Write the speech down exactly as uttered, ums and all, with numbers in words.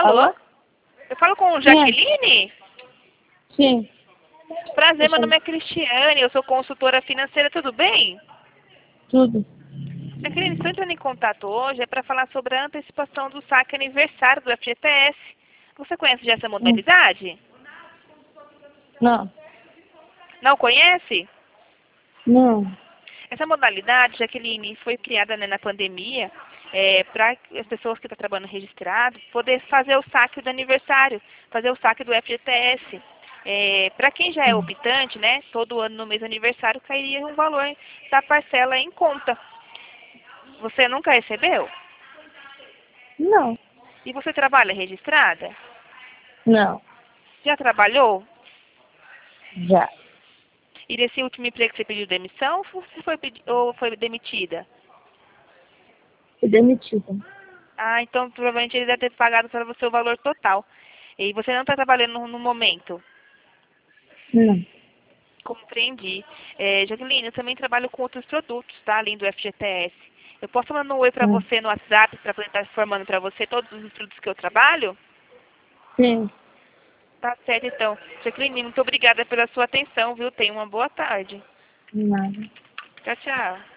Alô? Alô? Eu falo com Quem é? Jaqueline? Sim, Prazer, meu Deixa eu- nome é Cristiane, eu sou consultora financeira, tudo bem? tudo. Jaqueline, estou entrando em contato hoje, é para falar sobre a antecipação do saque aniversário do F G T S. Você conhece já essa Hum. modalidade? Não, Não conhece? não. Essa modalidade, Jaqueline, foi criada, né, na pandemia é, para as pessoas que estão trabalhando registrado poder fazer o saque do aniversário, fazer o saque do F G T S. É, para quem já é Hum. optante, né, todo ano no mês do aniversário cairia um valor da parcela em conta. Você nunca recebeu? Não, E você trabalha registrada? não. Já trabalhou? Já. E nesse último emprego você pediu demissão ou você foi, pedi- ou foi demitida? Fui demitida. Ah, então provavelmente ele deve ter pagado para você o valor total. E você não está trabalhando no, no momento. Não. Compreendi. É, Jaqueline, eu também trabalho com outros produtos, tá? Além do F G T S. Eu posso mandar um oi para Hum. você no WhatsApp para poder estar informando para você todos os produtos que eu trabalho? Sim. Tá certo, então. Jaqueline, muito obrigada pela sua atenção, viu? Tenha uma boa tarde. Nada. Tchau, tchau.